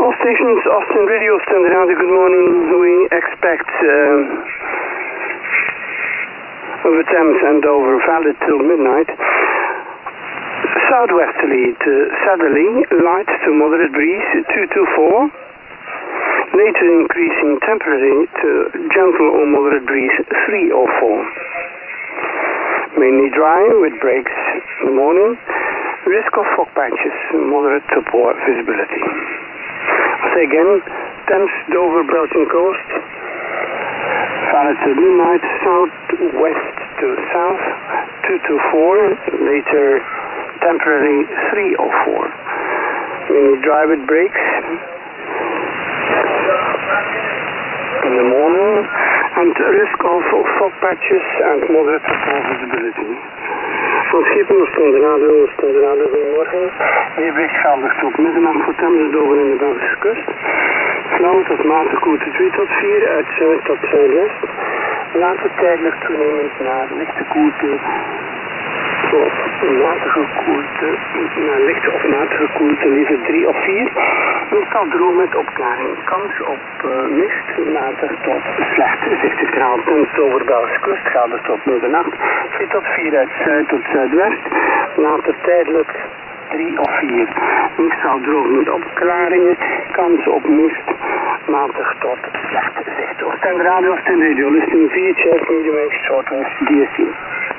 All stations, Austin Radio, Standard Radio, good morning. We expect over Thames and over valid till midnight. Southwesterly to southerly, light to moderate breeze, 2 to 4. Later increasing temporarily to gentle or moderate breeze, 3 or 4. Mainly dry with breaks in the morning. Risk of fog patches, moderate to poor visibility. I'll say again, Thames, Dover, Belgian coast. Valid to midnight, southwest to south, 2 to 4. Later temporarily 3 or 4. Mainly dry with breaks in the morning, and risk of fog patches and moderate to poor visibility. Van Schiphol, Standard Radio, goedemorgen. Weerbericht geldig tot middernacht voor Thames, Dover en de Belgische kust. Flauw tot matige koelte 2 tot 4, uit zuid tot zuidwest. Later tijdelijk toenemend naar lichte koelte tot matige koelte, naar lichte of matige koelte, liever 3 of 4. Het kan droog met opklaring. Kans op mist, matig tot slecht zichtstraal. Thames over de Belgische kust gaat het tot middernacht. 2 tot 4 uit zuid tot zuidwest. Later tijdelijk 3 of 4. Meestal droog met opklaringen. Kans op mist, matig tot slecht zicht. Standard Radio, listening 4, check, medium wave, short wave, DSC.